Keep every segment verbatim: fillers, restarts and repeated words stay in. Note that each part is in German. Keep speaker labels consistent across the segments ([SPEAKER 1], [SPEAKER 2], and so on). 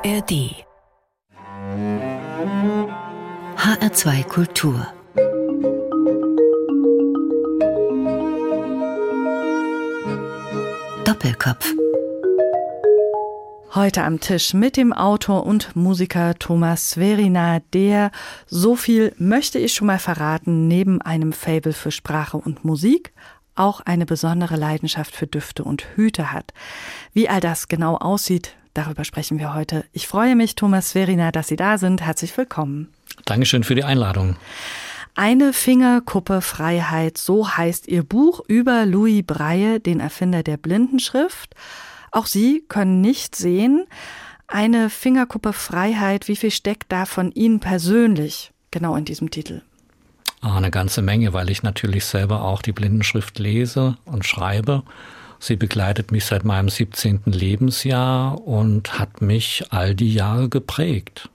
[SPEAKER 1] R D H R zwei Kultur Doppelkopf.
[SPEAKER 2] Heute am Tisch mit dem Autor und Musiker Thomas Sverina, der, so viel möchte ich schon mal verraten, neben einem Faible für Sprache und Musik auch eine besondere Leidenschaft für Düfte und Hüte hat. Wie all das genau aussieht, darüber sprechen wir heute. Ich freue mich, Thomas Sverina, dass Sie da sind. Herzlich willkommen.
[SPEAKER 3] Dankeschön für die Einladung.
[SPEAKER 2] Eine Fingerkuppe Freiheit, so heißt Ihr Buch über Louis Braille, den Erfinder der Blindenschrift. Auch Sie können nicht sehen. Eine Fingerkuppe Freiheit, wie viel steckt da von Ihnen persönlich genau in diesem Titel?
[SPEAKER 3] Ah, eine ganze Menge, weil ich natürlich selber auch die Blindenschrift lese und schreibe. Sie begleitet mich seit meinem siebzehnten Lebensjahr und hat mich all die Jahre geprägt.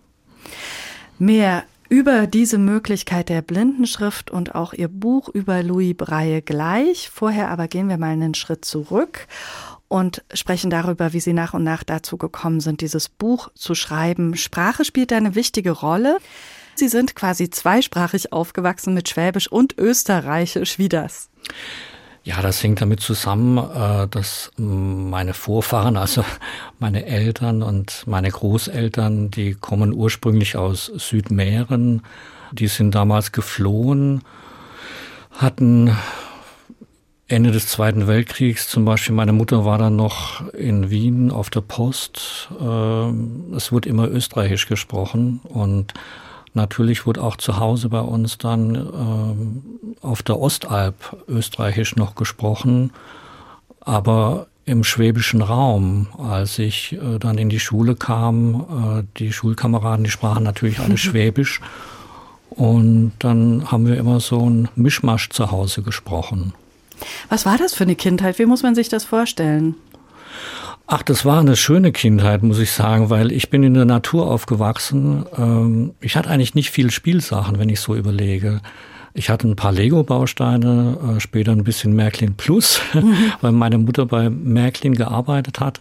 [SPEAKER 2] Mehr über diese Möglichkeit der Blindenschrift und auch Ihr Buch über Louis Braille gleich. Vorher aber gehen wir mal einen Schritt zurück und sprechen darüber, wie Sie nach und nach dazu gekommen sind, dieses Buch zu schreiben. Sprache spielt eine wichtige Rolle. Sie sind quasi zweisprachig aufgewachsen mit Schwäbisch und Österreichisch. Wie das?
[SPEAKER 3] Ja, das hängt damit zusammen, dass meine Vorfahren, also meine Eltern und meine Großeltern, die kommen ursprünglich aus Südmähren. Die sind damals geflohen, hatten Ende des Zweiten Weltkriegs zum Beispiel, meine Mutter war dann noch in Wien auf der Post. Es wurde immer Österreichisch gesprochen und natürlich wurde auch zu Hause bei uns dann äh, auf der Ostalb Österreichisch noch gesprochen, aber im schwäbischen Raum, als ich äh, dann in die Schule kam, äh, die Schulkameraden, die sprachen natürlich alle Schwäbisch und dann haben wir immer so ein Mischmasch zu Hause gesprochen.
[SPEAKER 2] Was war das für eine Kindheit? Wie muss man sich das vorstellen?
[SPEAKER 3] Ach, das war eine schöne Kindheit, muss ich sagen, weil ich bin in der Natur aufgewachsen. Ich hatte eigentlich nicht viel Spielsachen, wenn ich so überlege. Ich hatte ein paar Lego-Bausteine, später ein bisschen Märklin Plus, mhm. weil meine Mutter bei Märklin gearbeitet hat.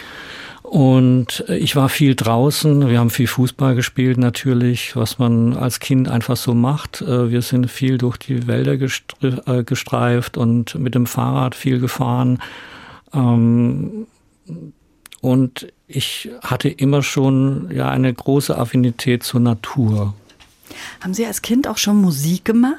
[SPEAKER 3] Und ich war viel draußen, wir haben viel Fußball gespielt natürlich, was man als Kind einfach so macht. Wir sind viel durch die Wälder gestreift und mit dem Fahrrad viel gefahren. Und ich hatte immer schon ja eine große Affinität zur Natur.
[SPEAKER 2] Haben Sie als Kind auch schon Musik gemacht?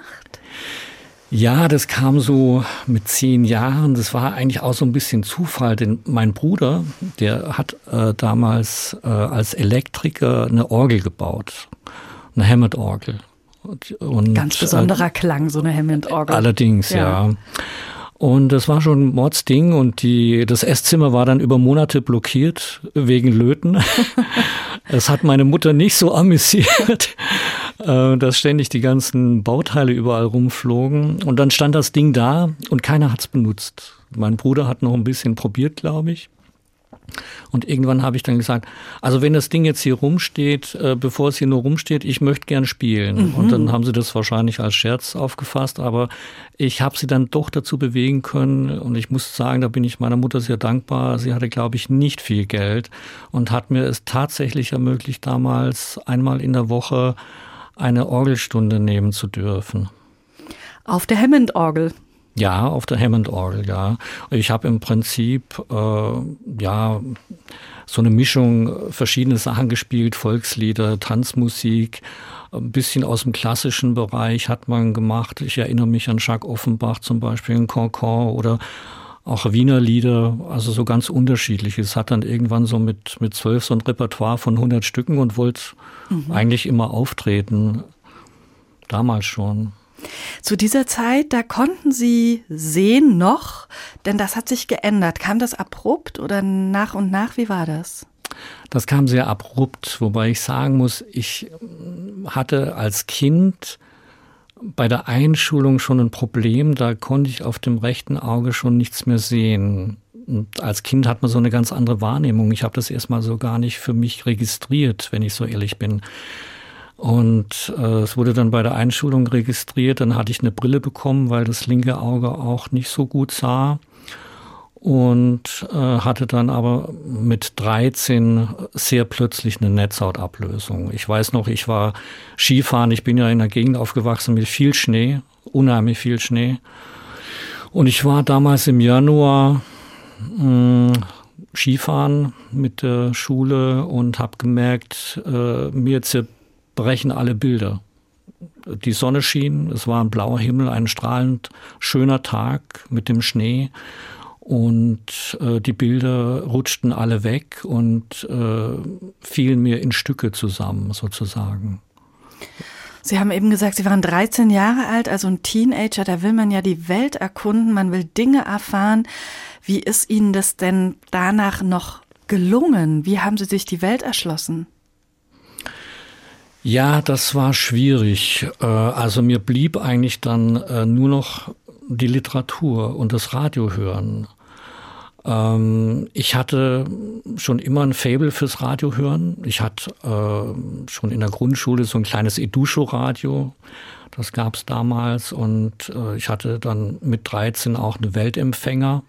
[SPEAKER 3] Ja, das kam so mit zehn Jahren. Das war eigentlich auch so ein bisschen Zufall, denn mein Bruder, der hat äh, damals äh, als Elektriker eine Orgel gebaut, eine Hammond-Orgel. Und,
[SPEAKER 2] Ganz besonderer äh, Klang, so eine Hammond-Orgel.
[SPEAKER 3] Allerdings, ja. ja. Und das war schon ein Mordsding und die, das Esszimmer war dann über Monate blockiert wegen Löten. Es hat meine Mutter nicht so amüsiert, dass ständig die ganzen Bauteile überall rumflogen. Und dann stand das Ding da und keiner hat's benutzt. Mein Bruder hat noch ein bisschen probiert, glaube ich. Und irgendwann habe ich dann gesagt, also wenn das Ding jetzt hier rumsteht, äh, bevor es hier nur rumsteht, ich möchte gern spielen. Mhm. Und dann haben sie das wahrscheinlich als Scherz aufgefasst, aber ich habe sie dann doch dazu bewegen können. Und ich muss sagen, da bin ich meiner Mutter sehr dankbar. Sie hatte, glaube ich, nicht viel Geld und hat mir es tatsächlich ermöglicht, damals einmal in der Woche eine Orgelstunde nehmen zu dürfen.
[SPEAKER 2] Auf der Hammond-Orgel?
[SPEAKER 3] Ja, auf der Hammond-Orgel, ja. Ich habe im Prinzip äh, ja so eine Mischung verschiedene Sachen gespielt, Volkslieder, Tanzmusik, ein bisschen aus dem klassischen Bereich hat man gemacht. Ich erinnere mich an Jacques Offenbach zum Beispiel, in Cancan oder auch Wiener Lieder, also so ganz unterschiedlich. Es hat dann irgendwann so mit mit zwölf so ein Repertoire von hundert Stücken und wollte mhm. eigentlich immer auftreten, damals schon.
[SPEAKER 2] Zu dieser Zeit, da konnten Sie sehen noch, denn das hat sich geändert. Kam das abrupt oder nach und nach? Wie war das?
[SPEAKER 3] Das kam sehr abrupt, wobei ich sagen muss, ich hatte als Kind bei der Einschulung schon ein Problem. Da konnte ich auf dem rechten Auge schon nichts mehr sehen. Und als Kind hat man so eine ganz andere Wahrnehmung. Ich habe das erstmal so gar nicht für mich registriert, wenn ich so ehrlich bin. Und äh, es wurde dann bei der Einschulung registriert, dann hatte ich eine Brille bekommen, weil das linke Auge auch nicht so gut sah. und äh, hatte dann aber mit dreizehn sehr plötzlich eine Netzhautablösung. Ich weiß noch, ich war Skifahren, ich bin ja in einer Gegend aufgewachsen mit viel Schnee, unheimlich viel Schnee. Und ich war damals im Januar mh, Skifahren mit der Schule und habe gemerkt, äh, mir zerbrechen alle Bilder. Die Sonne schien, es war ein blauer Himmel, ein strahlend schöner Tag mit dem Schnee. Und äh, die Bilder rutschten alle weg und äh, fielen mir in Stücke zusammen, sozusagen.
[SPEAKER 2] Sie haben eben gesagt, Sie waren dreizehn Jahre alt, also ein Teenager. Da will man ja die Welt erkunden, man will Dinge erfahren. Wie ist Ihnen das denn danach noch gelungen? Wie haben Sie sich die Welt erschlossen?
[SPEAKER 3] Ja, das war schwierig. Also mir blieb eigentlich dann nur noch die Literatur und das Radio hören. Ich hatte schon immer ein Faible fürs Radio hören. Ich hatte schon in der Grundschule so ein kleines Eduscho-Radio. Das gab es damals. Und ich hatte dann mit dreizehn auch einen Weltempfänger.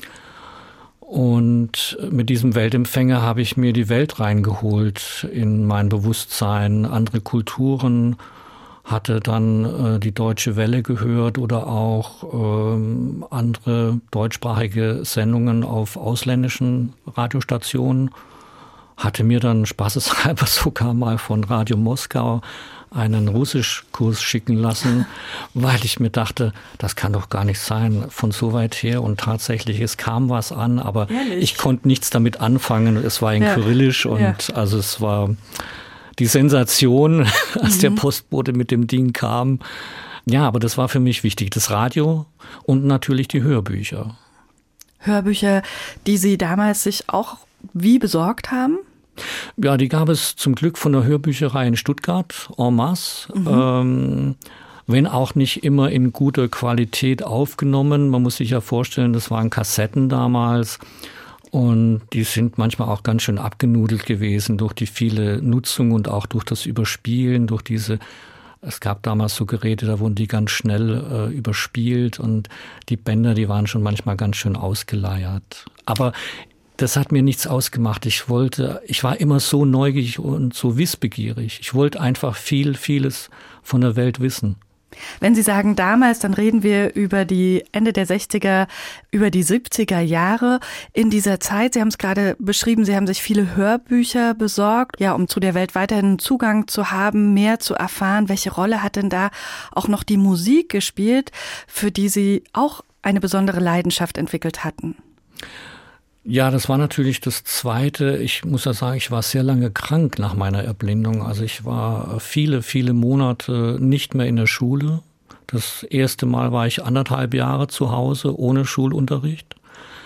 [SPEAKER 3] Und mit diesem Weltempfänger habe ich mir die Welt reingeholt in mein Bewusstsein, andere Kulturen, hatte dann äh, die Deutsche Welle gehört oder auch ähm, andere deutschsprachige Sendungen auf ausländischen Radiostationen, hatte mir dann spaßeshalber sogar mal von Radio Moskau einen Russischkurs schicken lassen, weil ich mir dachte, das kann doch gar nicht sein, von so weit her. Und tatsächlich, es kam was an, aber Ehrlich? ich konnte nichts damit anfangen. Es war in ja. Kyrillisch und ja. also es war die Sensation, als mhm. der Postbote mit dem Ding kam. Ja, aber das war für mich wichtig, das Radio und natürlich die Hörbücher.
[SPEAKER 2] Hörbücher, die Sie damals sich auch wie besorgt haben?
[SPEAKER 3] Ja, die gab es zum Glück von der Hörbücherei in Stuttgart, en masse. Mhm. Ähm, wenn auch nicht immer in guter Qualität aufgenommen. Man muss sich ja vorstellen, das waren Kassetten damals. Und die sind manchmal auch ganz schön abgenudelt gewesen durch die viele Nutzung und auch durch das Überspielen, durch diese, es gab damals so Geräte, da wurden die ganz schnell äh, überspielt und die Bänder, die waren schon manchmal ganz schön ausgeleiert. Aber das hat mir nichts ausgemacht. Ich wollte, ich war immer so neugierig und so wissbegierig. Ich wollte einfach viel, vieles von der Welt wissen.
[SPEAKER 2] Wenn Sie sagen damals, dann reden wir über die Ende der sechziger, über die siebziger Jahre. In dieser Zeit, Sie haben es gerade beschrieben, Sie haben sich viele Hörbücher besorgt, ja, um zu der Welt weiterhin Zugang zu haben, mehr zu erfahren. Welche Rolle hat denn da auch noch die Musik gespielt, für die Sie auch eine besondere Leidenschaft entwickelt hatten?
[SPEAKER 3] Ja, das war natürlich das Zweite. Ich muss ja sagen, ich war sehr lange krank nach meiner Erblindung. Also ich war viele, viele Monate nicht mehr in der Schule. Das erste Mal war ich anderthalb Jahre zu Hause ohne Schulunterricht.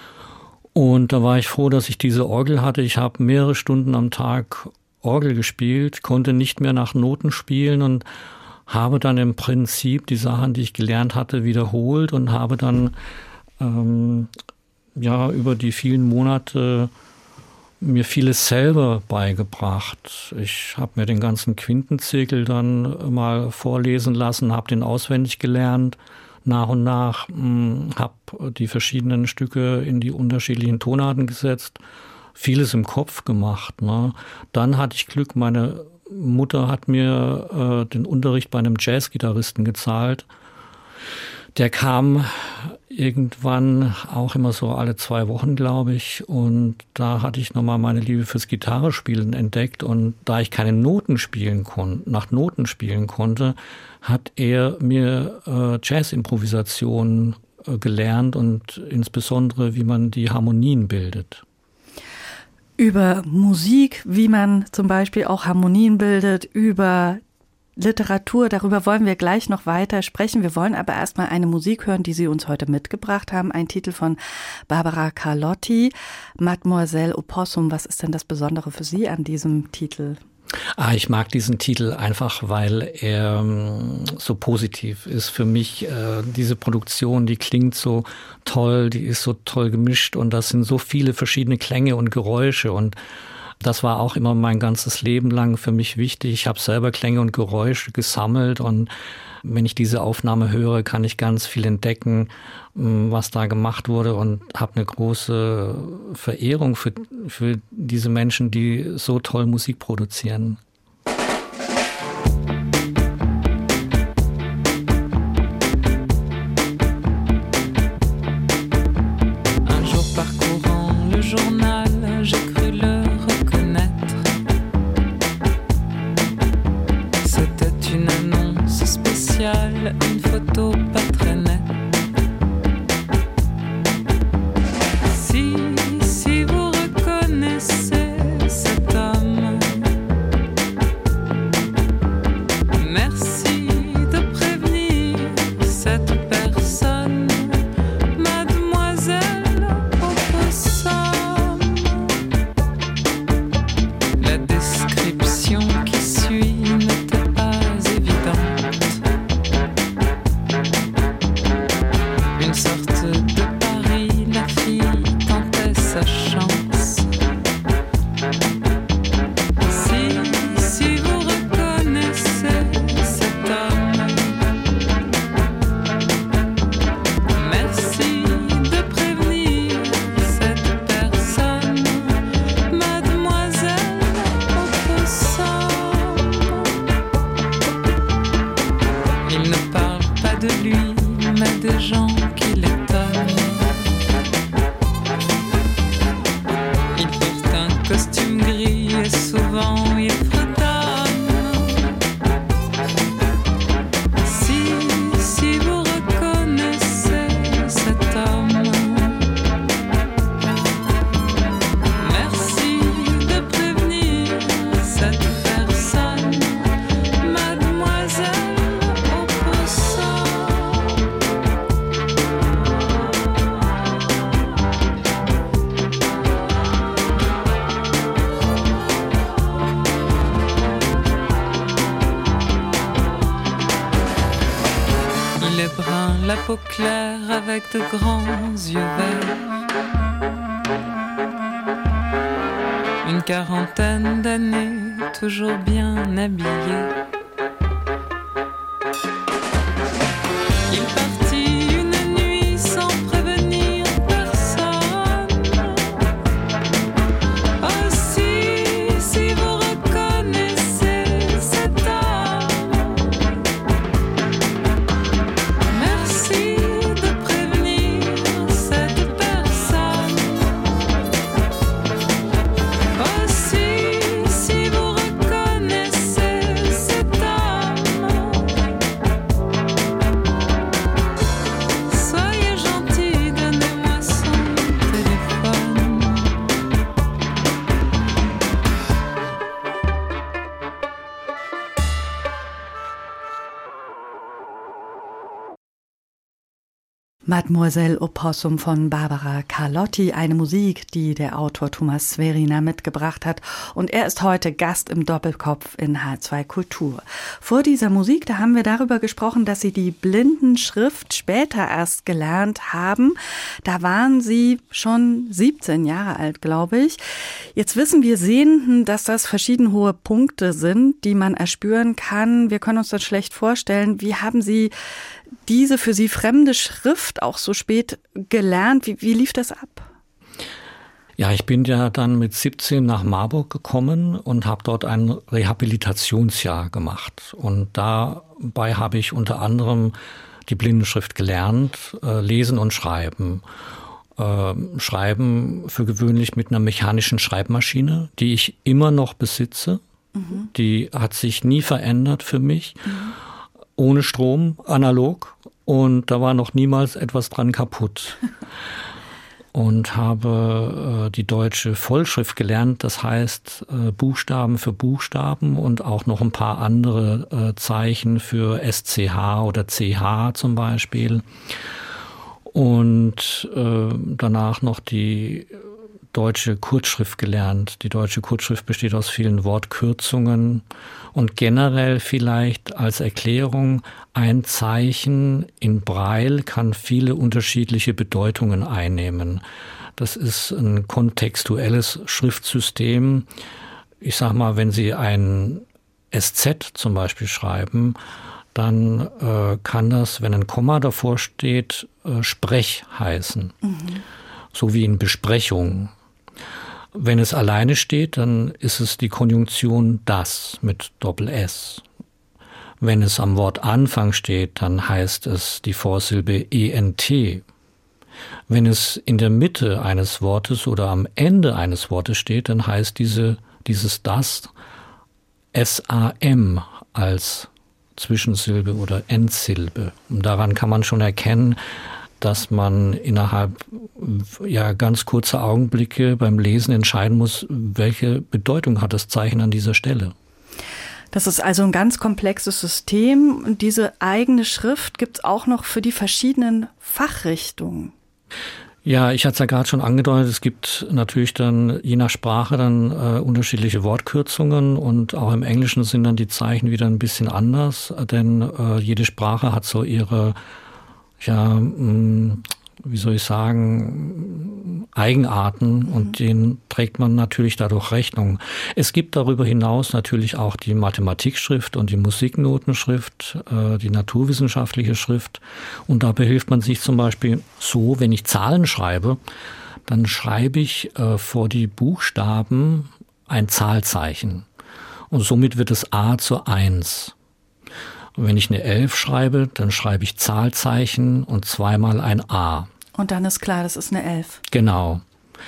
[SPEAKER 3] Und da war ich froh, dass ich diese Orgel hatte. Ich habe mehrere Stunden am Tag Orgel gespielt, konnte nicht mehr nach Noten spielen und habe dann im Prinzip die Sachen, die ich gelernt hatte, wiederholt und habe dann ähm, ja, über die vielen Monate mir vieles selber beigebracht. Ich habe mir den ganzen Quintenzirkel dann mal vorlesen lassen, habe den auswendig gelernt, nach und nach, habe die verschiedenen Stücke in die unterschiedlichen Tonarten gesetzt, vieles im Kopf gemacht. Ne? Dann hatte ich Glück, meine Mutter hat mir äh, den Unterricht bei einem Jazzgitarristen gezahlt. Der kam irgendwann auch immer so alle zwei Wochen, glaube ich. Und da hatte ich nochmal meine Liebe fürs Gitarrespielen entdeckt. Und da ich keine Noten spielen konnte, nach Noten spielen konnte, hat er mir äh, Jazz-Improvisationen äh, gelernt und insbesondere, wie man die Harmonien bildet.
[SPEAKER 2] Über Musik, wie man zum Beispiel auch Harmonien bildet, über Literatur, darüber wollen wir gleich noch weiter sprechen. Wir wollen aber erstmal eine Musik hören, die Sie uns heute mitgebracht haben. Ein Titel von Barbara Carlotti, Mademoiselle Opossum. Was ist denn das Besondere für Sie an diesem Titel?
[SPEAKER 3] Ah, ich mag diesen Titel einfach, weil er ähm, so positiv ist für mich. Äh, diese Produktion, die klingt so toll, die ist so toll gemischt und das sind so viele verschiedene Klänge und Geräusche und Das war auch immer mein ganzes Leben lang für mich wichtig. Ich habe selber Klänge und Geräusche gesammelt und wenn ich diese Aufnahme höre, kann ich ganz viel entdecken, was da gemacht wurde und habe eine große Verehrung für, für diese Menschen, die so toll Musik produzieren.
[SPEAKER 4] Un jour parcourant le journal, j'ai cru le reconnaître. C'était une annonce spéciale, une photo pas très nette. Si, si vous reconnaissez cet homme, merci de prévenir cette personne, mademoiselle Opossum. La description qui suit n'était pas évidente. Une sorte de pari, la fille tentait sa chance. Si, si vous reconnaissez cet homme, merci de prévenir cette personne, mademoiselle Opossum. Il ne parle pas de lui, mais des gens qui l'étonnent. Il porte un costume gris et souvent il fredonne. Si, si vous reconnaissez cet homme, merci de prévenir cette personne, mademoiselle Opossum. Il est brun, la peau claire avec de grands yeux verts. Une quarantaine d'années, toujours bien habillé. Il partit une nuit sans prévenir personne. Oh si, si vous reconnaissez cet homme, merci de prévenir cette personne. Oh si, si vous reconnaissez cet homme, soyez gentil, donnez-moi son téléphone.
[SPEAKER 2] Mademoiselle Opossum von Barbara Carlotti, eine Musik, die der Autor Thomas Sverina mitgebracht hat. Und er ist heute Gast im Doppelkopf in H zwei Kultur. Vor dieser Musik, da haben wir darüber gesprochen, dass Sie die Blindenschrift später erst gelernt haben. Da waren Sie schon siebzehn Jahre alt, glaube ich. Jetzt wissen wir Sehenden, dass das verschieden hohe Punkte sind, die man erspüren kann. Wir können uns das schlecht vorstellen. Wie haben Sie diese für Sie fremde Schrift auch so spät gelernt? Wie, wie lief das ab?
[SPEAKER 3] Ja, ich bin ja dann mit siebzehn nach Marburg gekommen und habe dort ein Rehabilitationsjahr gemacht. Und dabei habe ich unter anderem die Blindenschrift gelernt, äh, lesen und schreiben. Äh, schreiben für gewöhnlich mit einer mechanischen Schreibmaschine, die ich immer noch besitze. Mhm. Die hat sich nie verändert für mich. Mhm. Ohne Strom, analog, und da war noch niemals etwas dran kaputt. Und habe äh, die deutsche Vollschrift gelernt, das heißt äh, Buchstaben für Buchstaben und auch noch ein paar andere äh, Zeichen für S C H oder C H zum Beispiel. Und äh, danach noch die deutsche Kurzschrift gelernt. Die deutsche Kurzschrift besteht aus vielen Wortkürzungen und generell vielleicht als Erklärung, ein Zeichen in Braille kann viele unterschiedliche Bedeutungen einnehmen. Das ist ein kontextuelles Schriftsystem. Ich sag mal, wenn Sie ein S Z zum Beispiel schreiben, dann äh, kann das, wenn ein Komma davor steht, äh, Sprech heißen. Mhm. So wie in Besprechung. Wenn es alleine steht, dann ist es die Konjunktion das mit Doppel-S. Wenn es am Wortanfang steht, dann heißt es die Vorsilbe E N T. Wenn es in der Mitte eines Wortes oder am Ende eines Wortes steht, dann heißt diese, dieses das S A M als Zwischensilbe oder Endsilbe. Und daran kann man schon erkennen, dass man innerhalb ja ganz kurzer Augenblicke beim Lesen entscheiden muss, welche Bedeutung hat das Zeichen an dieser Stelle.
[SPEAKER 2] Das ist also ein ganz komplexes System. Und diese eigene Schrift gibt es auch noch für die verschiedenen Fachrichtungen.
[SPEAKER 3] Ja, ich hatte es ja gerade schon angedeutet, es gibt natürlich dann je nach Sprache dann äh, unterschiedliche Wortkürzungen und auch im Englischen sind dann die Zeichen wieder ein bisschen anders, denn äh, jede Sprache hat so ihre, ja, mh, wie soll ich sagen, Eigenarten und mhm. denen trägt man natürlich dadurch Rechnung. Es gibt darüber hinaus natürlich auch die Mathematikschrift und die Musiknotenschrift, äh, die naturwissenschaftliche Schrift. Und da behilft man sich zum Beispiel so, wenn ich Zahlen schreibe, dann schreibe ich äh, vor die Buchstaben ein Zahlzeichen. Und somit wird es A zur eins. Und wenn ich eine elf schreibe, dann schreibe ich Zahlzeichen und zweimal ein A.
[SPEAKER 2] Und dann ist klar, das ist eine elf.
[SPEAKER 3] Genau.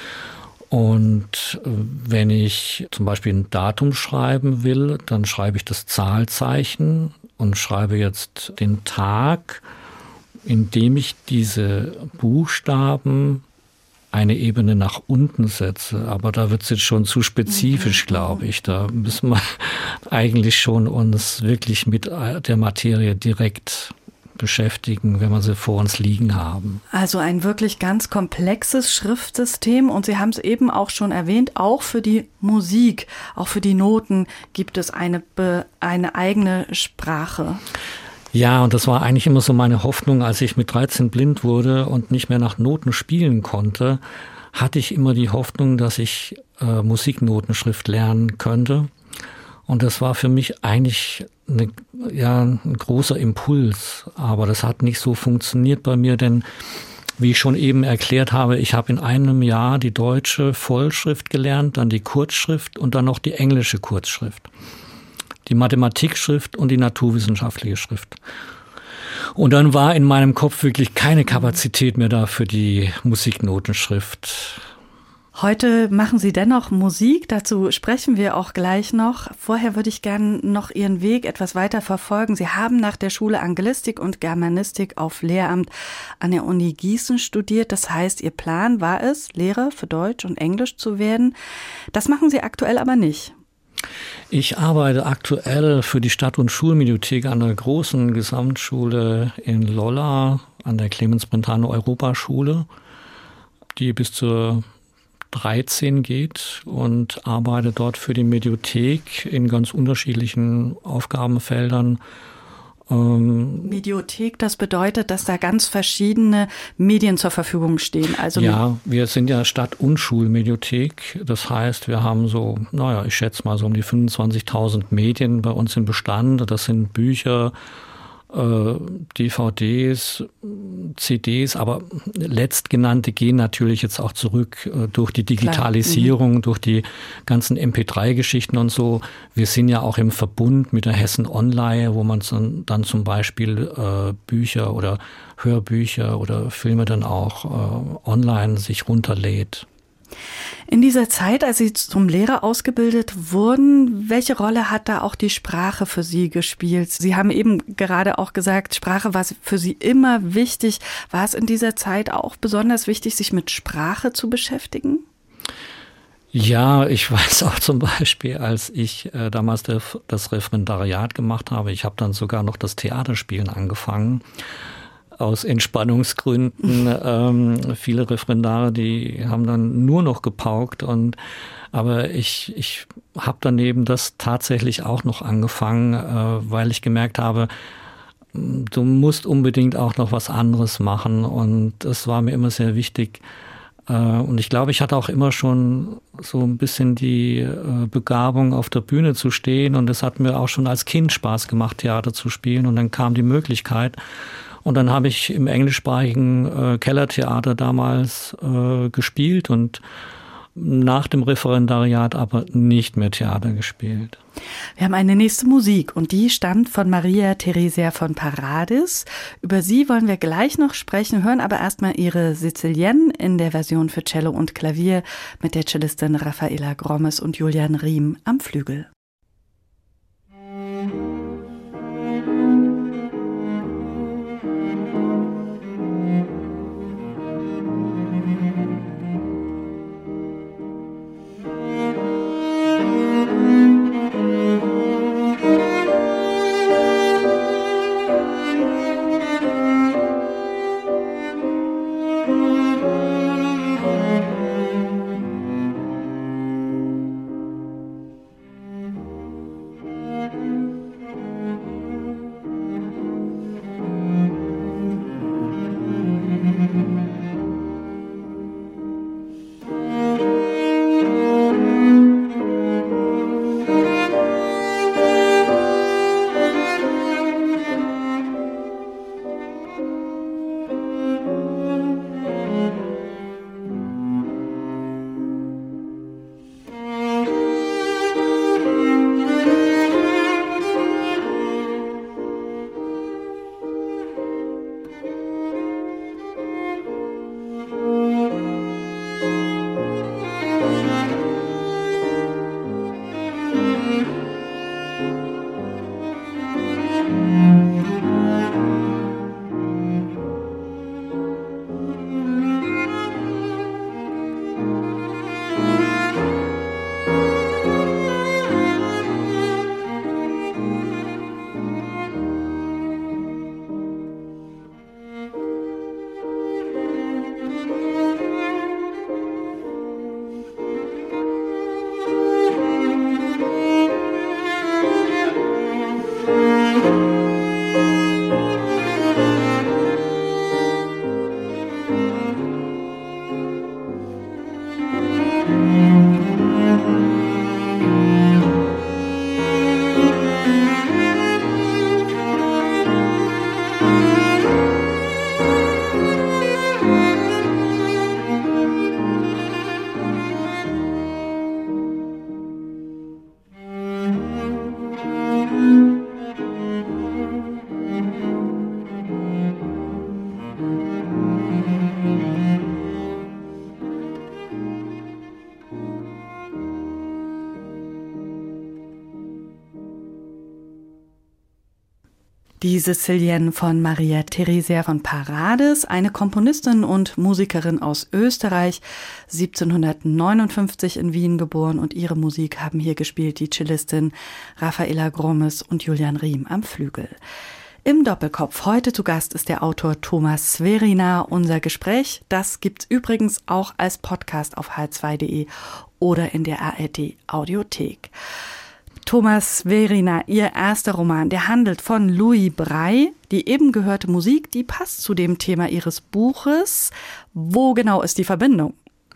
[SPEAKER 3] Und wenn ich zum Beispiel ein Datum schreiben will, dann schreibe ich das Zahlzeichen und schreibe jetzt den Tag, indem ich diese Buchstaben eine Ebene nach unten setze. Aber da wird es jetzt schon zu spezifisch, mhm. glaube ich. Da müssen wir eigentlich schon uns wirklich mit der Materie direkt beschäftigen, wenn wir sie vor uns liegen haben.
[SPEAKER 2] Also ein wirklich ganz komplexes Schriftsystem. Und Sie haben es eben auch schon erwähnt, auch für die Musik, auch für die Noten gibt es eine, eine eigene Sprache.
[SPEAKER 3] Ja, und das war eigentlich immer so meine Hoffnung, als ich mit dreizehn blind wurde und nicht mehr nach Noten spielen konnte, hatte ich immer die Hoffnung, dass ich äh, Musiknotenschrift lernen könnte. Und das war für mich eigentlich eine, ja, ein großer Impuls. Aber das hat nicht so funktioniert bei mir, denn wie ich schon eben erklärt habe, ich habe in einem Jahr die deutsche Vollschrift gelernt, dann die Kurzschrift und dann noch die englische Kurzschrift. Die Mathematikschrift und die naturwissenschaftliche Schrift. Und dann war in meinem Kopf wirklich keine Kapazität mehr da für die Musiknotenschrift.
[SPEAKER 2] Heute machen Sie dennoch Musik, dazu sprechen wir auch gleich noch. Vorher würde ich gerne noch Ihren Weg etwas weiter verfolgen. Sie haben nach der Schule Anglistik und Germanistik auf Lehramt an der Uni Gießen studiert. Das heißt, Ihr Plan war es, Lehrer für Deutsch und Englisch zu werden. Das machen Sie aktuell aber nicht.
[SPEAKER 3] Ich arbeite aktuell für die Stadt- und Schulmediothek an der großen Gesamtschule in Lolla, an der Clemens-Brentano-Europaschule, die bis zur dreizehn geht und arbeite dort für die Mediothek in ganz unterschiedlichen Aufgabenfeldern.
[SPEAKER 2] Mediothek, das bedeutet, dass da ganz verschiedene Medien zur Verfügung stehen. Also
[SPEAKER 3] ja, wir sind ja Stadt- und Schulmediothek. Das heißt, wir haben so, naja, ich schätze mal so um die fünfundzwanzigtausend Medien bei uns im Bestand. Das sind Bücher, äh, D V Ds, C Ds, aber letztgenannte gehen natürlich jetzt auch zurück äh, durch die Digitalisierung, mhm. durch die ganzen M P drei Geschichten und so. Wir sind ja auch im Verbund mit der Hessen Online, wo man dann, dann zum Beispiel äh, Bücher oder Hörbücher oder Filme dann auch äh, online sich runterlädt.
[SPEAKER 2] In dieser Zeit, als Sie zum Lehrer ausgebildet wurden, welche Rolle hat da auch die Sprache für Sie gespielt? Sie haben eben gerade auch gesagt, Sprache war für Sie immer wichtig. War es in dieser Zeit auch besonders wichtig, sich mit Sprache zu beschäftigen?
[SPEAKER 3] Ja, ich weiß auch zum Beispiel, als ich äh, damals der, das Referendariat gemacht habe, ich habe dann sogar noch das Theaterspielen angefangen. Aus Entspannungsgründen. Ähm, viele Referendare, die haben dann nur noch gepaukt. Und aber ich, ich habe daneben das tatsächlich auch noch angefangen, äh, weil ich gemerkt habe, du musst unbedingt auch noch was anderes machen. Und es war mir immer sehr wichtig, Und ich glaube, ich hatte auch immer schon so ein bisschen die Begabung, auf der Bühne zu stehen. Und es hat mir auch schon als Kind Spaß gemacht, Theater zu spielen. Und dann kam die Möglichkeit. Und dann habe ich im englischsprachigen Kellertheater damals gespielt und nach dem Referendariat aber nicht mehr Theater gespielt.
[SPEAKER 2] Wir haben eine nächste Musik und die stammt von Maria Theresia von Paradis. Über sie wollen wir gleich noch sprechen, hören aber erstmal ihre Sizilienne in der Version für Cello und Klavier mit der Cellistin Raffaella Grommes und Julian Riem am Flügel. Die Sizilienne von Maria Theresia von Paradis, eine Komponistin und Musikerin aus Österreich, siebzehnhundertneunundfünfzig in Wien geboren, und ihre Musik haben hier gespielt die Cellistin Raffaella Grommes und Julian Riem am Flügel. Im Doppelkopf heute zu Gast ist der Autor Thomas Sverina. Unser Gespräch, das gibt's übrigens auch als Podcast auf h zwei punkt de oder in der A R D Audiothek. Thomas Sverina, Ihr erster Roman, der handelt von Louis Braille. Die eben gehörte Musik, die passt zu dem Thema Ihres Buches. Wo genau ist die Verbindung?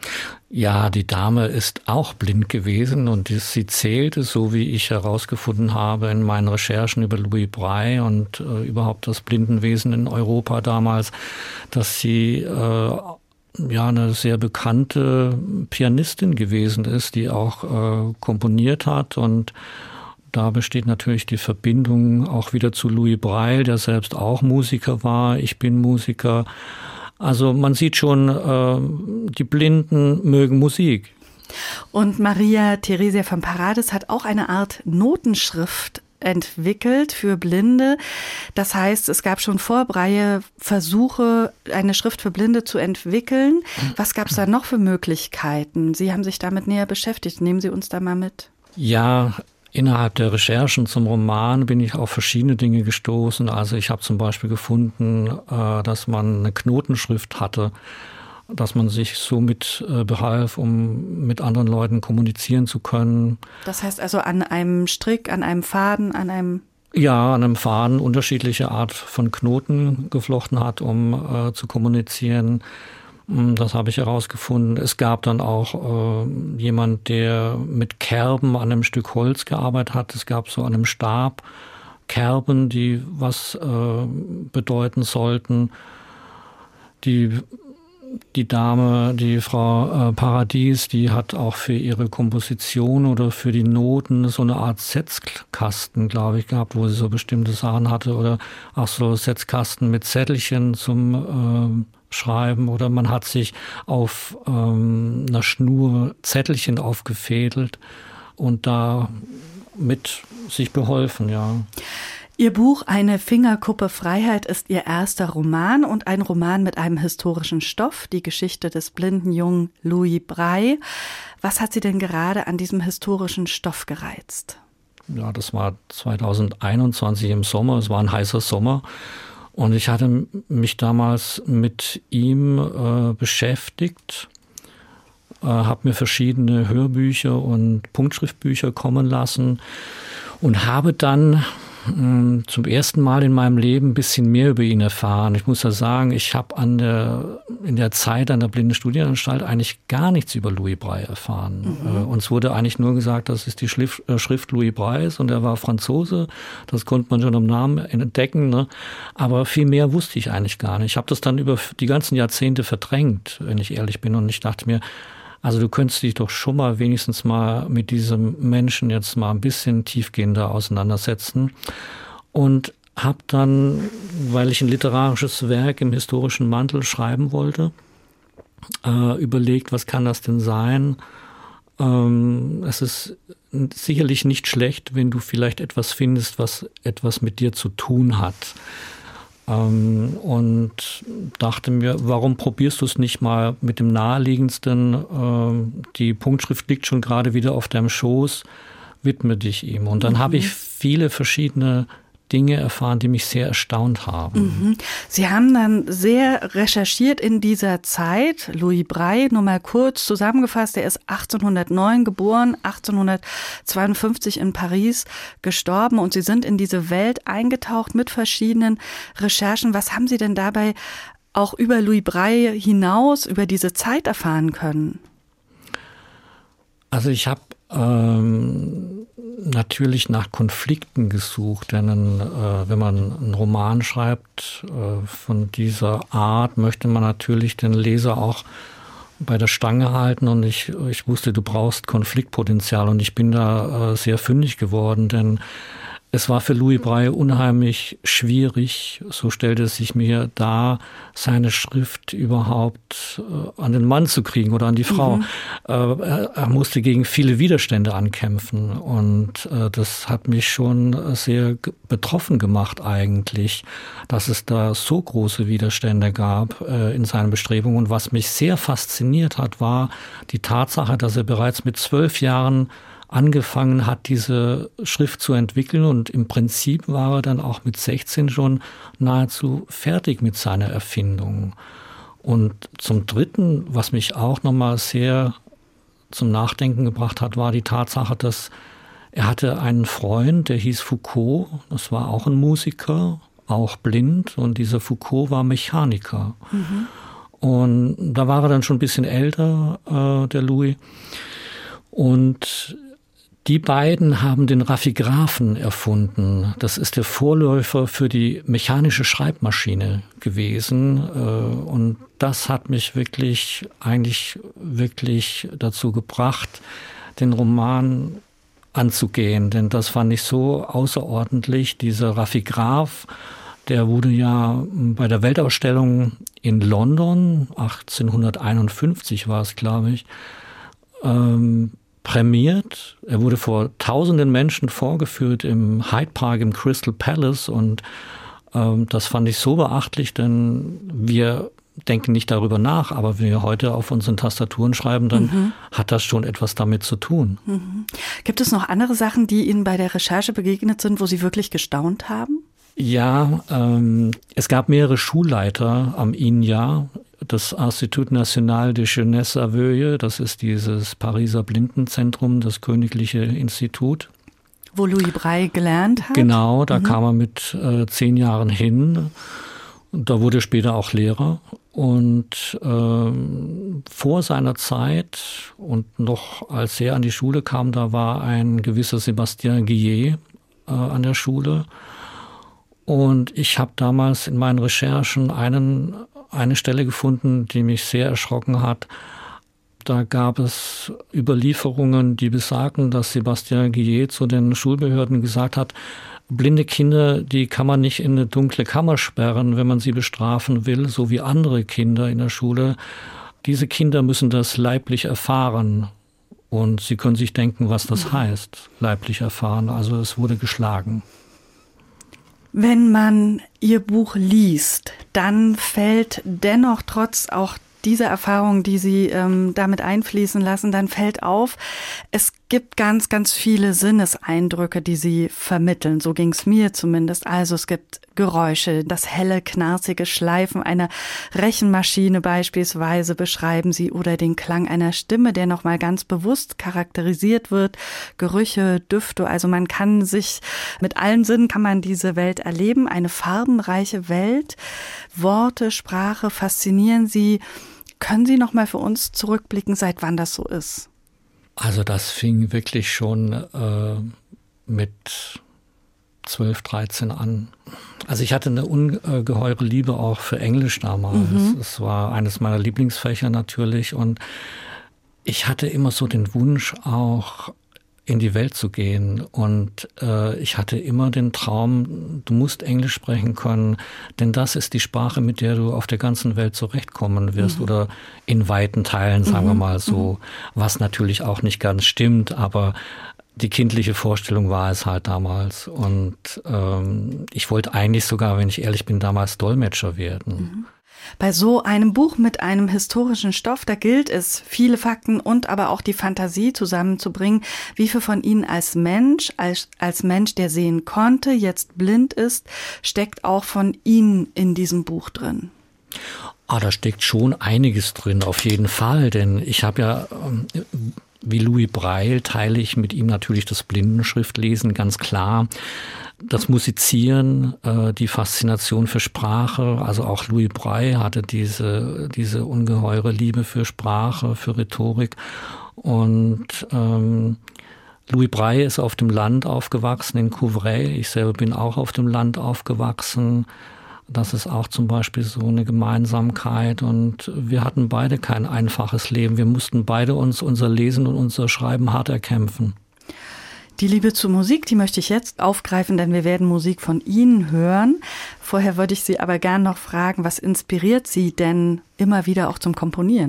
[SPEAKER 3] Ja, die Dame ist auch blind gewesen und sie zählte, so wie ich herausgefunden habe in meinen Recherchen über Louis Braille und äh, überhaupt das Blindenwesen in Europa damals, dass sie äh, ja eine sehr bekannte Pianistin gewesen ist, die auch äh, komponiert hat, und da besteht natürlich die Verbindung auch wieder zu Louis Braille, der selbst auch Musiker war. Ich bin Musiker. Also man sieht schon, äh, die Blinden mögen Musik.
[SPEAKER 2] Und Maria Theresia von Paradis hat auch eine Art Notenschrift entwickelt für Blinde. Das heißt, es gab schon vor Braille Versuche, eine Schrift für Blinde zu entwickeln. Was gab es da noch für Möglichkeiten? Sie haben sich damit näher beschäftigt. Nehmen Sie uns da mal mit.
[SPEAKER 3] Ja, innerhalb der Recherchen zum Roman bin ich auf verschiedene Dinge gestoßen. Also ich habe zum Beispiel gefunden, dass man eine Knotenschrift hatte, dass man sich somit äh, behalf, um mit anderen Leuten kommunizieren zu können.
[SPEAKER 2] Das heißt also an einem Strick, an einem Faden, an einem...
[SPEAKER 3] Ja, an einem Faden unterschiedliche Art von Knoten geflochten hat, um äh, zu kommunizieren. Das habe ich herausgefunden. Es gab dann auch äh, jemand, der mit Kerben an einem Stück Holz gearbeitet hat. Es gab so an einem Stab Kerben, die was äh, bedeuten sollten. Die, die Dame, die Frau äh, Paradies, die hat auch für ihre Komposition oder für die Noten so eine Art Setzkasten, glaube ich, gehabt, wo sie so bestimmte Sachen hatte. Oder auch so Setzkasten mit Zettelchen zum äh, Schreiben. Oder man hat sich auf ähm, einer Schnur Zettelchen aufgefädelt und da mit sich beholfen, ja.
[SPEAKER 2] Ihr Buch Eine Fingerkuppe Freiheit ist Ihr erster Roman und ein Roman mit einem historischen Stoff, die Geschichte des blinden Jungen Louis Braille. Was hat Sie denn gerade an diesem historischen Stoff gereizt?
[SPEAKER 3] Ja, das war zweitausendeinundzwanzig im Sommer, es war ein heißer Sommer und ich hatte mich damals mit ihm äh, beschäftigt, äh, habe mir verschiedene Hörbücher und Punktschriftbücher kommen lassen und habe dann zum ersten Mal in meinem Leben ein bisschen mehr über ihn erfahren. Ich muss ja sagen, ich habe an der, in der Zeit an der Blindenstudienanstalt eigentlich gar nichts über Louis Braille erfahren. Mhm. Uns wurde eigentlich nur gesagt, dass es die Schrift, äh, Schrift Louis Braille ist und er war Franzose. Das konnte man schon am Namen entdecken. Ne? Aber viel mehr wusste ich eigentlich gar nicht. Ich habe das dann über die ganzen Jahrzehnte verdrängt, wenn ich ehrlich bin. Und ich dachte mir, also du könntest dich doch schon mal wenigstens mal mit diesem Menschen jetzt mal ein bisschen tiefgehender auseinandersetzen. Und habe dann, weil ich ein literarisches Werk im historischen Mantel schreiben wollte, äh, überlegt, was kann das denn sein? Ähm, es ist sicherlich nicht schlecht, wenn du vielleicht etwas findest, was etwas mit dir zu tun hat. Und dachte mir, warum probierst du es nicht mal mit dem naheliegendsten? Die Punktschrift liegt schon gerade wieder auf deinem Schoß, widme dich ihm. Und dann mhm. habe ich viele verschiedene Dinge erfahren, die mich sehr erstaunt haben.
[SPEAKER 2] Mhm. Sie haben dann sehr recherchiert in dieser Zeit. Louis Braille, nur mal kurz zusammengefasst, er ist achtzehnhundertneun geboren, achtzehnhundertzweiundfünfzig in Paris gestorben und Sie sind in diese Welt eingetaucht mit verschiedenen Recherchen. Was haben Sie denn dabei auch über Louis Braille hinaus, über diese Zeit erfahren können?
[SPEAKER 3] Also ich habe ähm, natürlich nach Konflikten gesucht, denn äh, wenn man einen Roman schreibt äh, von dieser Art, möchte man natürlich den Leser auch bei der Stange halten und ich, ich wusste, du brauchst Konfliktpotenzial und ich bin da äh, sehr fündig geworden, denn es war für Louis Braille unheimlich schwierig, so stellte es sich mir dar, seine Schrift überhaupt äh, an den Mann zu kriegen oder an die Frau. Mhm. Äh, er, er musste gegen viele Widerstände ankämpfen und äh, das hat mich schon sehr g- betroffen gemacht eigentlich, dass es da so große Widerstände gab äh, in seinen Bestrebungen. Und was mich sehr fasziniert hat, war die Tatsache, dass er bereits mit zwölf Jahren angefangen hat, diese Schrift zu entwickeln und im Prinzip war er dann auch mit sechzehn schon nahezu fertig mit seiner Erfindung. Und zum Dritten, was mich auch nochmal sehr zum Nachdenken gebracht hat, war die Tatsache, dass er hatte einen Freund, der hieß Foucault, das war auch ein Musiker, auch blind und dieser Foucault war Mechaniker. Mhm. Und da war er dann schon ein bisschen älter, äh, der Louis. Und die beiden haben den Raffigraphen erfunden. Das ist der Vorläufer für die mechanische Schreibmaschine gewesen. Und das hat mich wirklich, eigentlich wirklich dazu gebracht, den Roman anzugehen. Denn das fand ich so außerordentlich. Dieser Raffigraph, der wurde ja bei der Weltausstellung in London, achtzehnhunderteinundfünfzig war es, glaube ich, ähm, prämiert. Er wurde vor tausenden Menschen vorgeführt im Hyde Park, im Crystal Palace und ähm, das fand ich so beachtlich, denn wir denken nicht darüber nach, aber wenn wir heute auf unseren Tastaturen schreiben, dann mhm. hat das schon etwas damit zu tun.
[SPEAKER 2] Mhm. Gibt es noch andere Sachen, die Ihnen bei der Recherche begegnet sind, wo Sie wirklich gestaunt haben?
[SPEAKER 3] Ja, ähm, es gab mehrere Schulleiter am I N J A, das Institut National de Jeunesse Aveugle, das ist dieses Pariser Blindenzentrum, das Königliche Institut.
[SPEAKER 2] Wo Louis Braille gelernt hat?
[SPEAKER 3] Genau, da
[SPEAKER 2] mhm.
[SPEAKER 3] kam er mit äh, zehn Jahren hin. Da wurde er später auch Lehrer. Und ähm, vor seiner Zeit und noch als er an die Schule kam, da war ein gewisser Sébastien Guillet äh, an der Schule. Und ich habe damals in meinen Recherchen einen, eine Stelle gefunden, die mich sehr erschrocken hat. Da gab es Überlieferungen, die besagten, dass Sébastien Guillet zu den Schulbehörden gesagt hat, blinde Kinder, die kann man nicht in eine dunkle Kammer sperren, wenn man sie bestrafen will, so wie andere Kinder in der Schule. Diese Kinder müssen das leiblich erfahren. Und Sie können sich denken, was das heißt, leiblich erfahren. Also es wurde geschlagen.
[SPEAKER 2] Wenn man Ihr Buch liest, dann fällt dennoch trotz auch dieser Erfahrung, die Sie ähm, damit einfließen lassen, dann fällt auf, es gibt ganz, ganz viele Sinneseindrücke, die Sie vermitteln. So ging es mir zumindest. Also es gibt Geräusche, das helle, knarzige Schleifen einer Rechenmaschine beispielsweise beschreiben Sie oder den Klang einer Stimme, der nochmal ganz bewusst charakterisiert wird. Gerüche, Düfte, also man kann sich, mit allen Sinnen kann man diese Welt erleben. Eine farbenreiche Welt. Worte, Sprache faszinieren Sie. Können Sie noch mal für uns zurückblicken, seit wann das so ist?
[SPEAKER 3] Also das fing wirklich schon äh, mit zwölf, dreizehn an. Also ich hatte eine ungeheure Liebe auch für Englisch damals. Mhm. Es war eines meiner Lieblingsfächer natürlich. Und ich hatte immer so den Wunsch auch in die Welt zu gehen. Und äh, ich hatte immer den Traum, du musst Englisch sprechen können, denn das ist die Sprache, mit der du auf der ganzen Welt zurechtkommen wirst, mhm. oder in weiten Teilen, sagen mhm. wir mal so, mhm. was natürlich auch nicht ganz stimmt, aber die kindliche Vorstellung war es halt damals. Und ähm, ich wollte eigentlich sogar, wenn ich ehrlich bin, damals Dolmetscher werden.
[SPEAKER 2] Mhm. Bei so einem Buch mit einem historischen Stoff, da gilt es, viele Fakten und aber auch die Fantasie zusammenzubringen. Wie viel von Ihnen als Mensch, als, als Mensch, der sehen konnte, jetzt blind ist, steckt auch von Ihnen in diesem Buch drin?
[SPEAKER 3] Ah, da steckt schon einiges drin, auf jeden Fall. Denn ich habe ja, wie Louis Braille, teile ich mit ihm natürlich das Blindenschriftlesen, ganz klar. Das Musizieren, äh, die Faszination für Sprache, also auch Louis Braille hatte diese diese ungeheure Liebe für Sprache, für Rhetorik. Und ähm, Louis Braille ist auf dem Land aufgewachsen, in Couvray. Ich selber bin auch auf dem Land aufgewachsen. Das ist auch zum Beispiel so eine Gemeinsamkeit. Und wir hatten beide kein einfaches Leben. Wir mussten beide uns unser Lesen und unser Schreiben hart erkämpfen.
[SPEAKER 2] Die Liebe zur Musik, die möchte ich jetzt aufgreifen, denn wir werden Musik von Ihnen hören. Vorher würde ich Sie aber gern noch fragen, was inspiriert Sie denn immer wieder auch zum Komponieren?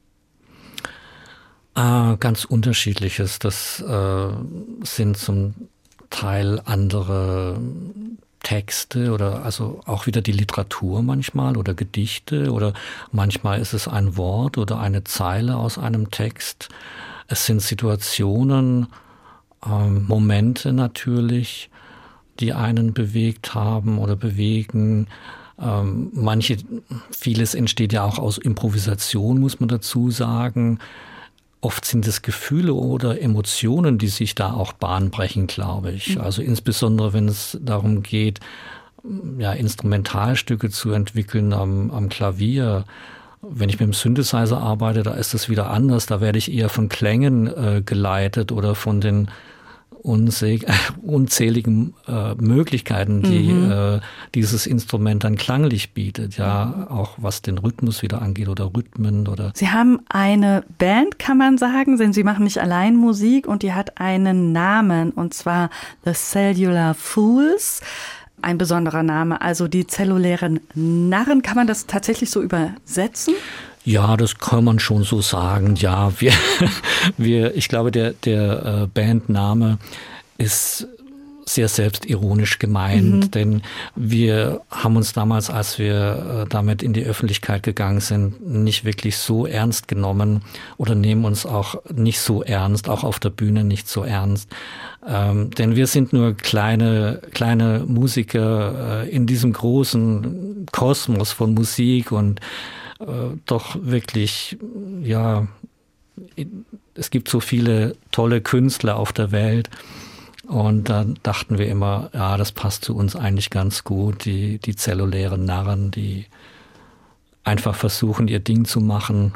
[SPEAKER 3] Ah, ganz unterschiedliches. Das äh, sind zum Teil andere Texte oder also auch wieder die Literatur manchmal oder Gedichte oder manchmal ist es ein Wort oder eine Zeile aus einem Text. Es sind Situationen, Momente natürlich, die einen bewegt haben oder bewegen. Ähm, manche, vieles entsteht ja auch aus Improvisation, muss man dazu sagen. Oft sind es Gefühle oder Emotionen, die sich da auch Bahn brechen, glaube ich. Also insbesondere, wenn es darum geht, ja, Instrumentalstücke zu entwickeln am, am Klavier. Wenn ich mit dem Synthesizer arbeite, da ist es wieder anders. Da werde ich eher von Klängen äh, geleitet oder von den unzäh- unzähligen äh, Möglichkeiten, die mhm. äh, dieses Instrument dann klanglich bietet. Ja, auch was den Rhythmus wieder angeht oder Rhythmen oder.
[SPEAKER 2] Sie haben eine Band, kann man sagen, denn Sie machen nicht allein Musik und die hat einen Namen und zwar The Cellular Fools. Ein besonderer Name, also die zellulären Narren. Kann man das tatsächlich so übersetzen?
[SPEAKER 3] Ja, das kann man schon so sagen. Ja, wir, wir, ich glaube, der, der Bandname ist sehr selbstironisch gemeint, mhm. denn wir haben uns damals, als wir damit in die Öffentlichkeit gegangen sind, nicht wirklich so ernst genommen oder nehmen uns auch nicht so ernst, auch auf der Bühne nicht so ernst. Ähm, denn wir sind nur kleine, kleine Musiker äh, in diesem großen Kosmos von Musik und äh, doch wirklich, ja, es gibt so viele tolle Künstler auf der Welt. Und dann dachten wir immer, ja, das passt zu uns eigentlich ganz gut, die, die zellulären Narren, die einfach versuchen, ihr Ding zu machen.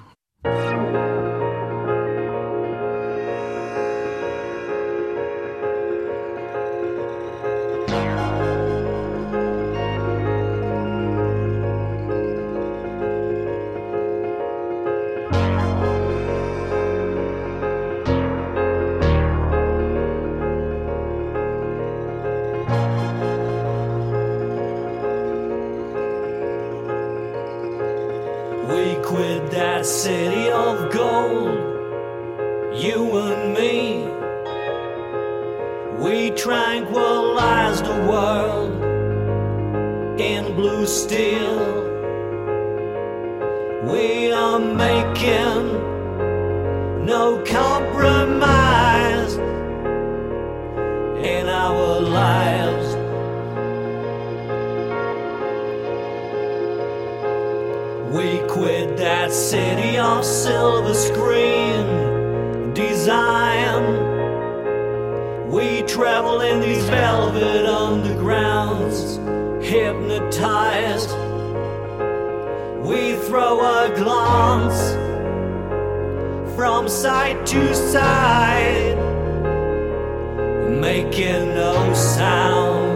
[SPEAKER 5] City of gold, you and me, we tranquilize the world in blue steel. We are making no compromise in our lives. We quit that city of silver screen design. We travel in these velvet undergrounds, hypnotized. We throw a glance from side to side, making no sound.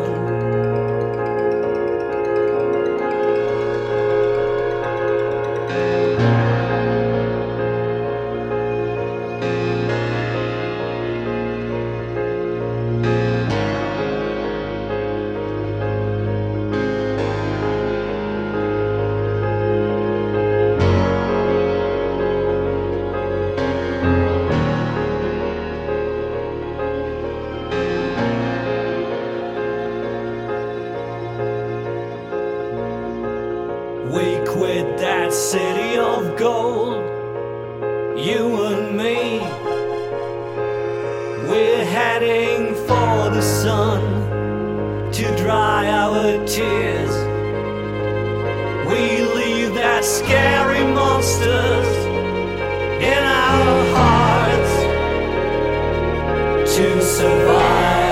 [SPEAKER 5] We quit that city of gold, you and me. We're heading for the sun to dry our tears. We leave that scary monsters in our hearts to survive.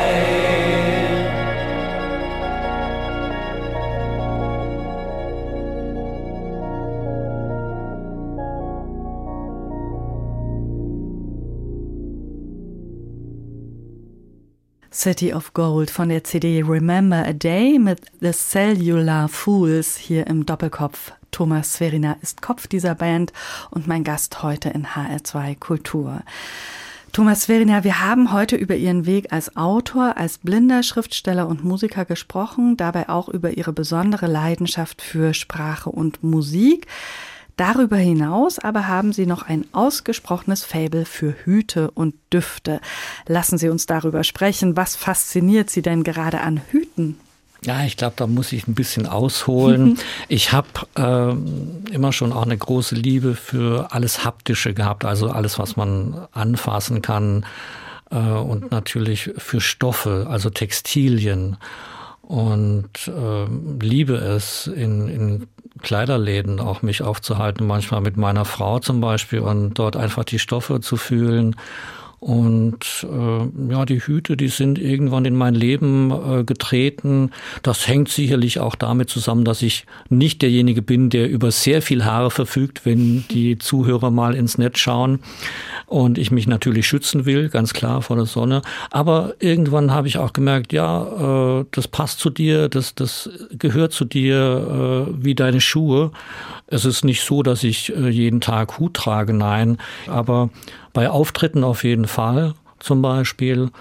[SPEAKER 2] City of Gold von der C D Remember a Day mit The Cellular Fools hier im Doppelkopf. Thomas Sverina ist Kopf dieser Band und mein Gast heute in H R zwei Kultur. Thomas Sverina, wir haben heute über Ihren Weg als Autor, als blinder Schriftsteller und Musiker gesprochen, dabei auch über Ihre besondere Leidenschaft für Sprache und Musik. Darüber hinaus aber haben Sie noch ein ausgesprochenes Faible für Hüte und Düfte. Lassen Sie uns darüber sprechen. Was fasziniert Sie denn gerade an Hüten?
[SPEAKER 3] Ja, ich glaube, da muss ich ein bisschen ausholen. Ich habe ähm, immer schon auch eine große Liebe für alles Haptische gehabt, also alles, was man anfassen kann, äh, und natürlich für Stoffe, also Textilien. Und äh, liebe es, in, in Kleiderläden auch mich aufzuhalten, manchmal mit meiner Frau zum Beispiel, und dort einfach die Stoffe zu fühlen. Und äh, ja, die Hüte, die sind irgendwann in mein Leben äh, getreten. Das hängt sicherlich auch damit zusammen, dass ich nicht derjenige bin, der über sehr viel Haare verfügt, wenn die Zuhörer mal ins Netz schauen. Und ich mich natürlich schützen will, ganz klar, vor der Sonne. Aber irgendwann habe ich auch gemerkt, ja, äh, das passt zu dir, das, das gehört zu dir äh, wie deine Schuhe. Es ist nicht so, dass ich äh, jeden Tag Hut trage, nein. Aber bei Auftritten auf jeden Fall zum Beispiel.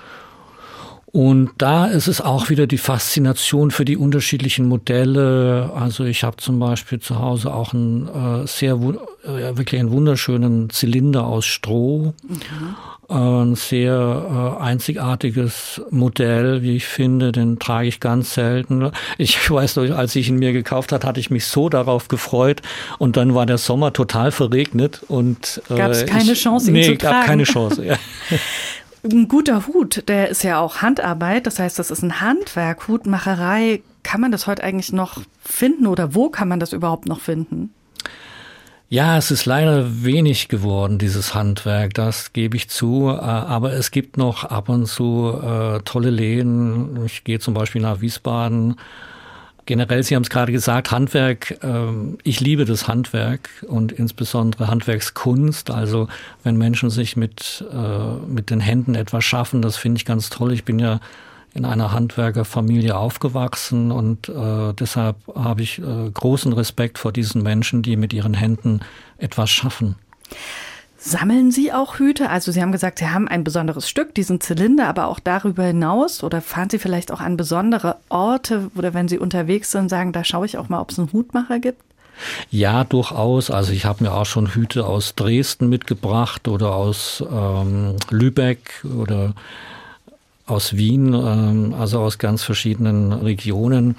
[SPEAKER 3] Und da ist es auch wieder die Faszination für die unterschiedlichen Modelle. Also ich habe zum Beispiel zu Hause auch einen äh, sehr, äh, wirklich einen wunderschönen Zylinder aus Stroh. Mhm. Ein sehr äh, einzigartiges Modell, wie ich finde, den trage ich ganz selten. Ich weiß noch, als ich ihn mir gekauft habe, hatte ich mich so darauf gefreut, und dann war der Sommer total verregnet und äh,
[SPEAKER 2] gab es keine ich, Chance, ihn
[SPEAKER 3] nee,
[SPEAKER 2] zu tragen?
[SPEAKER 3] Nee, gab keine Chance. Ja.
[SPEAKER 2] Ein guter Hut, der ist ja auch Handarbeit, das heißt, das ist ein Handwerk, Hutmacherei. Kann man das heute eigentlich noch finden oder wo kann man das überhaupt noch finden?
[SPEAKER 3] Ja, es ist leider wenig geworden, dieses Handwerk, das gebe ich zu. Aber es gibt noch ab und zu äh, tolle Läden. Ich gehe zum Beispiel nach Wiesbaden. Generell, Sie haben es gerade gesagt, Handwerk, äh, ich liebe das Handwerk und insbesondere Handwerkskunst. Also wenn Menschen sich mit, äh, mit den Händen etwas schaffen, das finde ich ganz toll. Ich bin ja in einer Handwerkerfamilie aufgewachsen und äh, deshalb habe ich äh, großen Respekt vor diesen Menschen, die mit ihren Händen etwas schaffen.
[SPEAKER 2] Sammeln Sie auch Hüte? Also Sie haben gesagt, Sie haben ein besonderes Stück, diesen Zylinder, aber auch darüber hinaus? Oder fahren Sie vielleicht auch an besondere Orte oder wenn Sie unterwegs sind, sagen, da schaue ich auch mal, ob es einen Hutmacher gibt?
[SPEAKER 3] Ja, durchaus. Also ich habe mir auch schon Hüte aus Dresden mitgebracht oder aus ähm, Lübeck oder aus Wien, also aus ganz verschiedenen Regionen.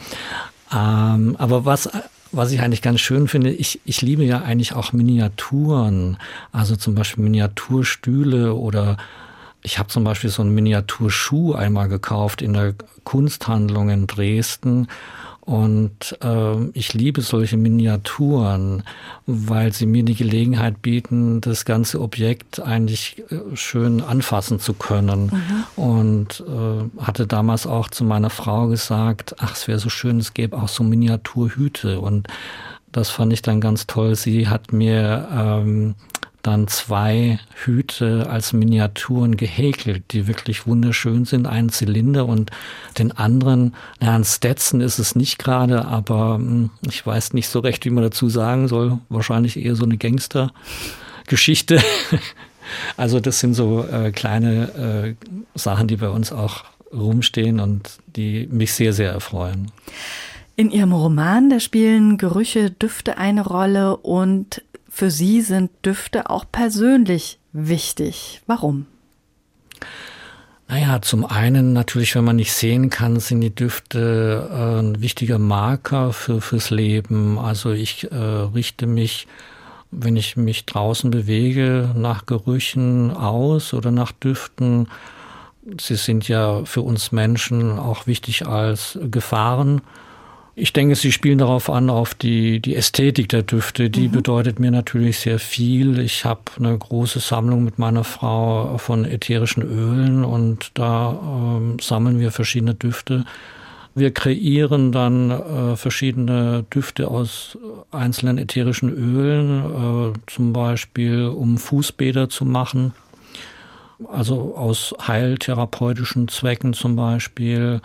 [SPEAKER 3] Aber was, was ich eigentlich ganz schön finde, ich, ich liebe ja eigentlich auch Miniaturen, also zum Beispiel Miniaturstühle oder ich habe zum Beispiel so einen Miniaturschuh einmal gekauft in der Kunsthandlung in Dresden. Und äh, ich liebe solche Miniaturen, weil sie mir die Gelegenheit bieten, das ganze Objekt eigentlich äh, schön anfassen zu können. Mhm. Und äh, hatte damals auch zu meiner Frau gesagt, ach, es wäre so schön, es gäbe auch so Miniaturhüte. Und das fand ich dann ganz toll. Sie hat mir ähm, dann zwei Hüte als Miniaturen gehäkelt, die wirklich wunderschön sind. Einen Zylinder und den anderen, na, ein Stetson ist es nicht gerade, aber hm, ich weiß nicht so recht, wie man dazu sagen soll. Wahrscheinlich eher so eine Gangstergeschichte. Also das sind so äh, kleine äh, Sachen, die bei uns auch rumstehen und die mich sehr, sehr erfreuen.
[SPEAKER 2] In Ihrem Roman, da spielen Gerüche, Düfte eine Rolle und für Sie sind Düfte auch persönlich wichtig. Warum?
[SPEAKER 3] Naja, zum einen natürlich, wenn man nicht sehen kann, sind die Düfte äh, ein wichtiger Marker für fürs Leben. Also ich äh, richte mich, wenn ich mich draußen bewege, nach Gerüchen aus oder nach Düften. Sie sind ja für uns Menschen auch wichtig als Gefahren. Ich denke, Sie spielen darauf an, auf die, die Ästhetik der Düfte. Die mhm. bedeutet mir natürlich sehr viel. Ich habe eine große Sammlung mit meiner Frau von ätherischen Ölen und da ähm, sammeln wir verschiedene Düfte. Wir kreieren dann äh, verschiedene Düfte aus einzelnen ätherischen Ölen, äh, zum Beispiel um Fußbäder zu machen. Also aus heiltherapeutischen Zwecken zum Beispiel.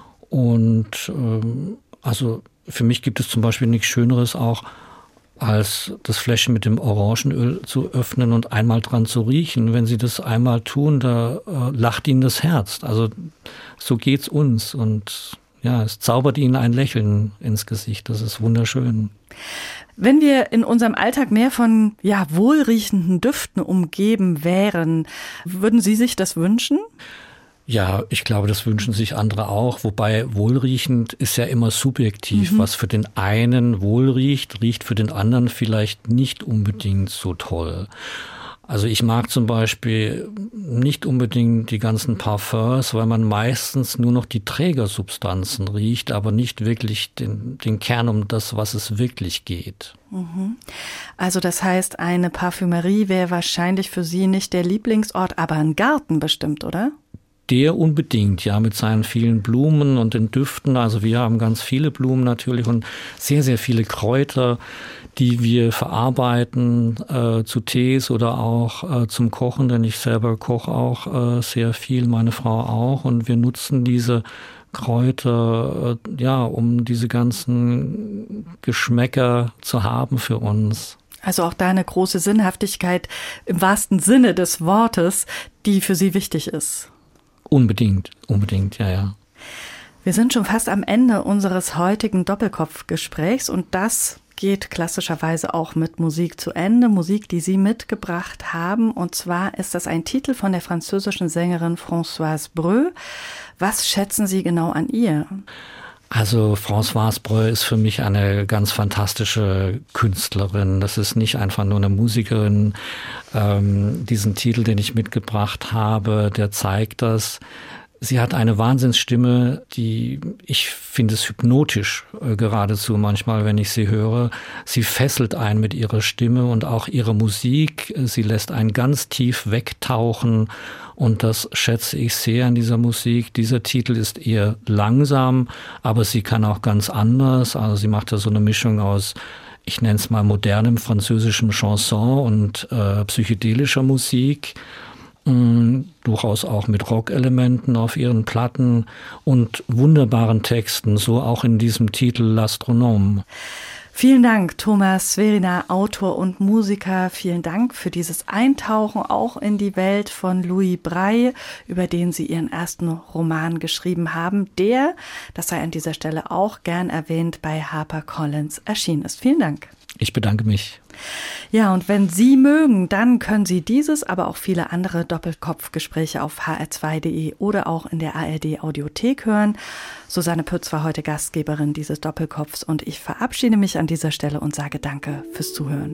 [SPEAKER 3] Und ähm, also für mich gibt es zum Beispiel nichts Schöneres auch, als das Fläschchen mit dem Orangenöl zu öffnen und einmal dran zu riechen. Wenn Sie das einmal tun, da äh, lacht Ihnen das Herz. Also so geht's uns und ja, es zaubert Ihnen ein Lächeln ins Gesicht. Das ist wunderschön.
[SPEAKER 2] Wenn wir in unserem Alltag mehr von ja, wohlriechenden Düften umgeben wären, würden Sie sich das wünschen?
[SPEAKER 3] Ja, ich glaube, das wünschen sich andere auch, wobei wohlriechend ist ja immer subjektiv. Mhm. Was für den einen wohlriecht, riecht für den anderen vielleicht nicht unbedingt so toll. Also ich mag zum Beispiel nicht unbedingt die ganzen Parfums, weil man meistens nur noch die Trägersubstanzen riecht, aber nicht wirklich den, den Kern, um das, was es wirklich geht.
[SPEAKER 2] Mhm. Also das heißt, eine Parfümerie wäre wahrscheinlich für Sie nicht der Lieblingsort, aber ein Garten bestimmt, oder?
[SPEAKER 3] Der unbedingt, ja, mit seinen vielen Blumen und den Düften. Also wir haben ganz viele Blumen natürlich und sehr, sehr viele Kräuter, die wir verarbeiten äh, zu Tees oder auch äh, zum Kochen, denn ich selber koche auch äh, sehr viel, meine Frau auch. Und wir nutzen diese Kräuter, äh, ja, um diese ganzen Geschmäcker zu haben für uns.
[SPEAKER 2] Also auch da eine große Sinnhaftigkeit im wahrsten Sinne des Wortes, die für Sie wichtig ist.
[SPEAKER 3] Unbedingt, unbedingt, ja, ja.
[SPEAKER 2] Wir sind schon fast am Ende unseres heutigen Doppelkopf-Gesprächs und das geht klassischerweise auch mit Musik zu Ende. Musik, die Sie mitgebracht haben. Und zwar ist das ein Titel von der französischen Sängerin Françoise Breu. Was schätzen Sie genau an ihr?
[SPEAKER 3] Also Françoise Breu ist für mich eine ganz fantastische Künstlerin. Das ist nicht einfach nur eine Musikerin. Ähm, diesen Titel, den ich mitgebracht habe, der zeigt das. Sie hat eine Wahnsinnsstimme, die, ich finde es hypnotisch äh, geradezu manchmal, wenn ich sie höre. Sie fesselt einen mit ihrer Stimme und auch ihre Musik. Sie lässt einen ganz tief wegtauchen und das schätze ich sehr an dieser Musik. Dieser Titel ist eher langsam, aber sie kann auch ganz anders. Also sie macht da so eine Mischung aus, ich nenne es mal modernem französischem Chanson und äh, psychedelischer Musik. Durchaus auch mit Rockelementen auf ihren Platten und wunderbaren Texten, so auch in diesem Titel L'Astronome.
[SPEAKER 2] Vielen Dank, Thomas Sverina, Autor und Musiker. Vielen Dank für dieses Eintauchen auch in die Welt von Louis Braille, über den Sie Ihren ersten Roman geschrieben haben, der, das sei an dieser Stelle auch gern erwähnt, bei HarperCollins erschienen ist. Vielen Dank.
[SPEAKER 3] Ich bedanke mich.
[SPEAKER 2] Ja, und wenn Sie mögen, dann können Sie dieses, aber auch viele andere Doppelkopfgespräche auf h r zwei punkt de oder auch in der A R D Audiothek hören. Susanne Pütz war heute Gastgeberin dieses Doppelkopfs und ich verabschiede mich an dieser Stelle und sage Danke fürs Zuhören.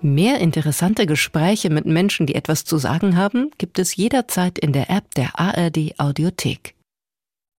[SPEAKER 6] Mehr interessante Gespräche mit Menschen, die etwas zu sagen haben, gibt es jederzeit in der App der A R D Audiothek.